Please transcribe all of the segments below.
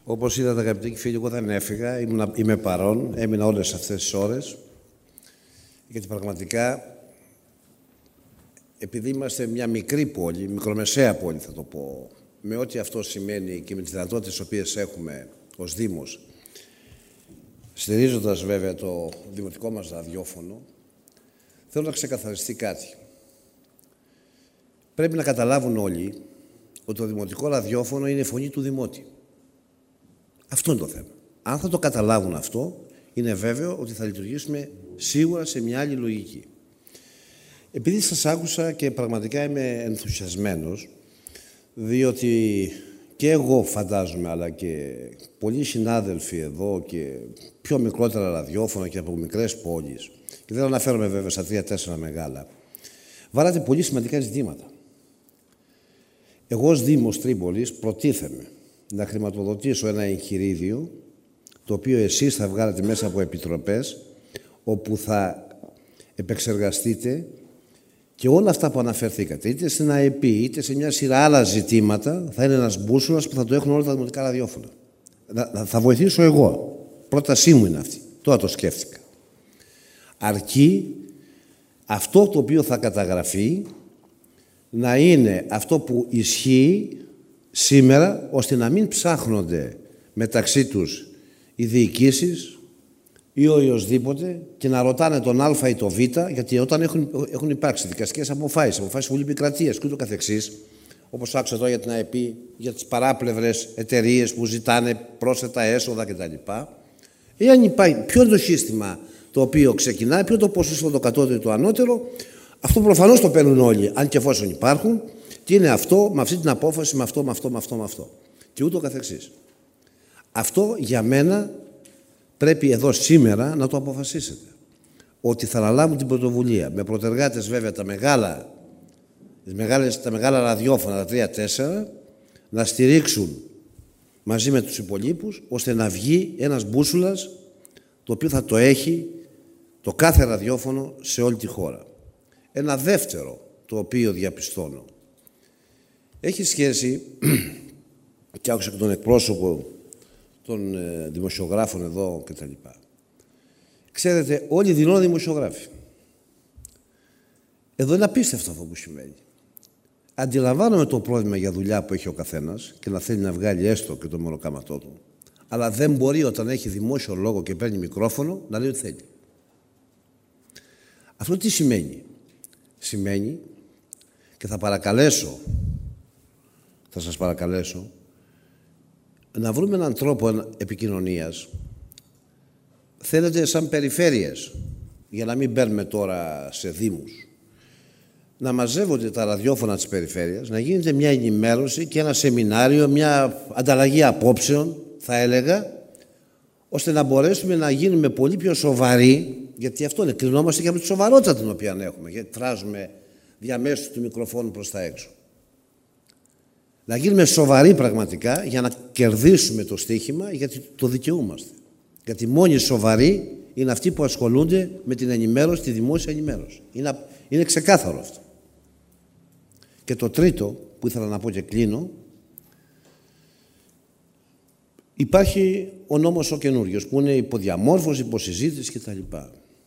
Όπως είδατε, αγαπητοί φίλοι, εγώ δεν έφυγα, είμαι παρόν, έμεινα όλες αυτές τις ώρες, γιατί πραγματικά, επειδή είμαστε μια μικρή πόλη, μικρομεσαία πόλη θα το πω, με ό,τι αυτό σημαίνει και με τις δυνατότητες τις οποίες έχουμε ως Δήμος, στηρίζοντας βέβαια το δημοτικό μας ραδιόφωνο, θέλω να ξεκαθαριστεί κάτι. Πρέπει να καταλάβουν όλοι ότι το δημοτικό ραδιόφωνο είναι η φωνή του Δημότη. Αυτό είναι το θέμα. Αν θα το καταλάβουν αυτό, είναι βέβαιο ότι θα λειτουργήσουμε σίγουρα σε μια άλλη λογική. Επειδή σας άκουσα και πραγματικά είμαι ενθουσιασμένος, διότι και εγώ φαντάζομαι, αλλά και πολλοί συνάδελφοι εδώ και πιο μικρότερα ραδιόφωνα και από μικρές πόλεις, και δεν αναφέρομαι βέβαια στα 3-4 μεγάλα, βάλατε πολύ σημαντικά ζητήματα. Εγώ ως Δήμος Τρίπολης προτίθεμαι να χρηματοδοτήσω ένα εγχειρίδιο, το οποίο εσείς θα βγάλετε μέσα από επιτροπές, όπου θα επεξεργαστείτε και όλα αυτά που αναφερθήκατε, είτε στην ΑΕΠ, είτε σε μια σειρά άλλα ζητήματα, θα είναι ένας μπούσουλας που θα το έχουν όλα τα δημοτικά ραδιόφωνα. Θα βοηθήσω εγώ. Πρότασή μου είναι αυτή. Τώρα το σκέφτηκα. Αρκεί αυτό το οποίο θα καταγραφεί να είναι αυτό που ισχύει σήμερα, ώστε να μην ψάχνονται μεταξύ τους οι διοικήσεις ή οποιοσδήποτε και να ρωτάνε τον Α ή τον Β, γιατί όταν έχουν υπάρξει δικαστικές αποφάσεις Βουλή Επικρατείας και ούτω καθεξής, όπως άκουσα εδώ για την ΑΕΠ, για τις παράπλευρες εταιρείες που ζητάνε πρόσθετα έσοδα κτλ. Εάν υπάρχει, ποιο είναι το σύστημα το οποίο ξεκινάει, ποιο είναι το ποσοστό το κατώτερο ή το ανώτερο, αυτό προφανώς το παίρνουν όλοι, αν και εφόσον υπάρχουν, και είναι αυτό, με αυτή την απόφαση, με αυτό. Και ούτω καθεξής. Αυτό για μένα πρέπει εδώ σήμερα να το αποφασίσετε. Ότι θα αναλάβουν την πρωτοβουλία. Με πρωτεργάτες βέβαια τα μεγάλα ραδιόφωνα, τα 3-4, να στηρίξουν μαζί με τους υπολείπους, ώστε να βγει ένας μπούσουλας, το οποίο θα το έχει το κάθε ραδιόφωνο σε όλη τη χώρα. Ένα δεύτερο, το οποίο διαπιστώνω, έχει σχέση, και άκουσα και τον εκπρόσωπο των δημοσιογράφων εδώ κτλ. Ξέρετε, όλοι δηλώνουν δημοσιογράφοι. Εδώ είναι απίστευτο αυτό που συμβαίνει. Αντιλαμβάνομαι το πρόβλημα για δουλειά που έχει ο καθένας και να θέλει να βγάλει έστω και το μονοκάματό του, αλλά δεν μπορεί όταν έχει δημόσιο λόγο και παίρνει μικρόφωνο να λέει ό,τι θέλει. Αυτό τι σημαίνει? Σημαίνει, και θα σας παρακαλέσω, να βρούμε έναν τρόπο επικοινωνίας, θέλετε σαν περιφέρειες, για να μην μπαίνουμε τώρα σε δήμους, να μαζεύονται τα ραδιόφωνα της περιφέρειας, να γίνεται μια ενημέρωση και ένα σεμινάριο, μια ανταλλαγή απόψεων, θα έλεγα, ώστε να μπορέσουμε να γίνουμε πολύ πιο σοβαροί, γιατί αυτό είναι, κρινόμαστε και από τη σοβαρότητα την οποία έχουμε, γιατί τράζουμε διαμέσου του μικροφόνου προς τα έξω. Να γίνουμε σοβαροί πραγματικά για να κερδίσουμε το στοίχημα, γιατί το δικαιούμαστε. Γιατί μόνοι σοβαροί είναι αυτοί που ασχολούνται με την ενημέρωση, τη δημόσια ενημέρωση. Είναι ξεκάθαρο αυτό. Και το τρίτο που ήθελα να πω και κλείνω, υπάρχει ο νόμος ο καινούριος, που είναι υποδιαμόρφωση, υποσυζήτηση κτλ.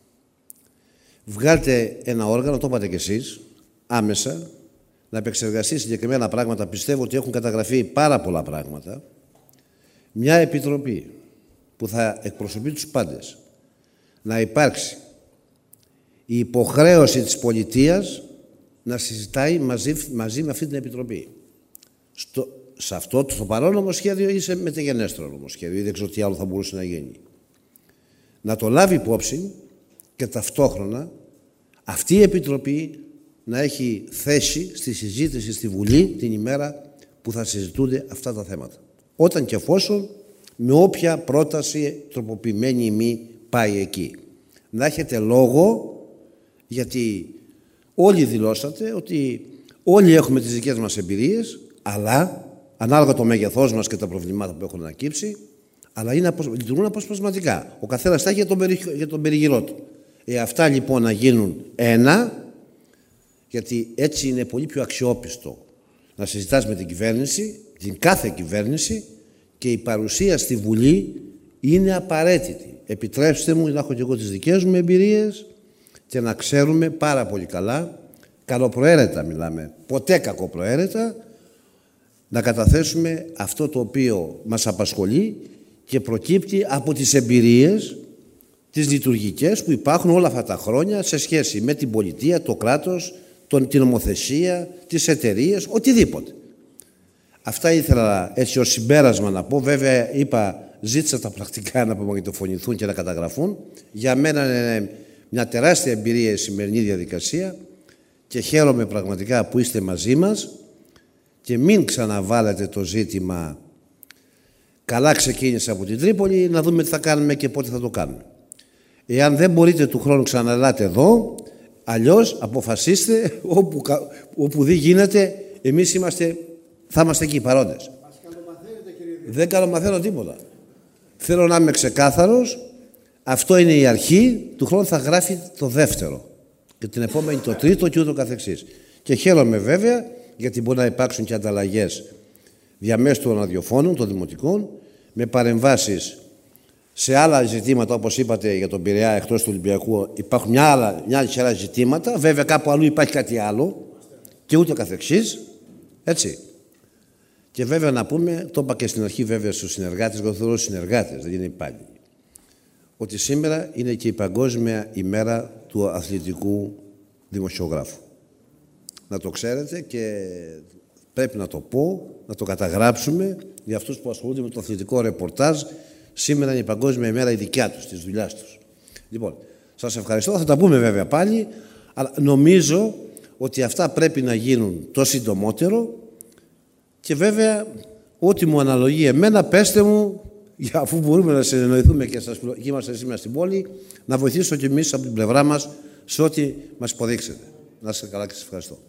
Βγάλτε ένα όργανο, το είπατε κι εσείς, άμεσα, να επεξεργαστεί συγκεκριμένα πράγματα. Πιστεύω ότι έχουν καταγραφεί πάρα πολλά πράγματα. Μια επιτροπή που θα εκπροσωπεί τους πάντες. Να υπάρξει η υποχρέωση της πολιτείας να συζητάει μαζί με αυτή την επιτροπή. Σε αυτό το παρόν νομοσχέδιο ή σε μεταγενέστερο νομοσχέδιο, ή δεν ξέρω τι άλλο θα μπορούσε να γίνει. Να το λάβει υπόψη και ταυτόχρονα αυτή η επιτροπή να έχει θέση στη συζήτηση στη Βουλή την ημέρα που θα συζητούνται αυτά τα θέματα. Όταν και εφόσον, με όποια πρόταση τροποποιημένη ή μη πάει εκεί. Να έχετε λόγο, γιατί όλοι δηλώσατε ότι όλοι έχουμε τις δικές μας εμπειρίες, αλλά ανάλογα το μέγεθός μας και τα προβλήματα που έχουν ανακύψει, αλλά λειτουργούν αποσπασματικά. Ο καθένας τα έχει για τον περιγυρό του. Αυτά λοιπόν να γίνουν ένα, γιατί έτσι είναι πολύ πιο αξιόπιστο να συζητάς με την κυβέρνηση, την κάθε κυβέρνηση, και η παρουσία στη Βουλή είναι απαραίτητη. Επιτρέψτε μου να έχω και εγώ τις δικές μου εμπειρίες και να ξέρουμε πάρα πολύ καλά, καλοπροαίρετα μιλάμε, ποτέ κακοπροαίρετα, να καταθέσουμε αυτό το οποίο μας απασχολεί και προκύπτει από τις εμπειρίες, τις λειτουργικές που υπάρχουν όλα αυτά τα χρόνια σε σχέση με την πολιτεία, το κράτος, την νομοθεσία, τις εταιρείες, οτιδήποτε. Αυτά ήθελα έτσι ως συμπέρασμα να πω. Βέβαια, ζήτησα τα πρακτικά να απομαγνητοφωνηθούν και να καταγραφούν. Για μένα είναι μια τεράστια εμπειρία η σημερινή διαδικασία και χαίρομαι πραγματικά που είστε μαζί μας και μην ξαναβάλετε το ζήτημα καλά ξεκίνησε από την Τρίπολη, να δούμε τι θα κάνουμε και πότε θα το κάνουμε. Εάν δεν μπορείτε του χρόνου ξαναλάτε εδώ, αλλιώς αποφασίστε όπου δεν γίνεται, εμείς θα είμαστε εκεί παρόντες. Δεν καλομαθαίνω τίποτα. Θέλω να είμαι ξεκάθαρος. Αυτό είναι η αρχή. Του χρόνου θα γράφει το δεύτερο. Και την επόμενη το τρίτο και ούτω καθεξής. Και χαίρομαι βέβαια, γιατί μπορεί να υπάρξουν και ανταλλαγές διαμέσου των ραδιοφώνων, των δημοτικών, με παρεμβάσεις σε άλλα ζητήματα, όπως είπατε για τον Πειραιά εκτός του Ολυμπιακού. Υπάρχουν μια άλλη σειρά ζητήματα. Βέβαια κάπου αλλού υπάρχει κάτι άλλο και ούτω καθεξής. Έτσι. Και βέβαια να πούμε, το είπα και στην αρχή βέβαια στους συνεργάτες, εγώ θεωρώ συνεργάτες, δεν είναι υπάλληλοι, ότι σήμερα είναι και η Παγκόσμια ημέρα του αθλητικού δημοσιογράφου. Να το ξέρετε και πρέπει να το πω, να το καταγράψουμε για αυτούς που ασχολούνται με το αθλητικό ρεπορτάζ. Σήμερα είναι η Παγκόσμια ημέρα η δικιά τους, της δουλειάς τους. Λοιπόν, σας ευχαριστώ, θα τα πούμε βέβαια πάλι, αλλά νομίζω ότι αυτά πρέπει να γίνουν το συντομότερο. Και βέβαια, ό,τι μου αναλογεί εμένα, πέστε μου, αφού μπορούμε να συνεννοηθούμε και είμαστε σήμερα στην πόλη, να βοηθήσω και εμείς από την πλευρά μας σε ό,τι μας υποδείξετε. Να είστε καλά και σας ευχαριστώ.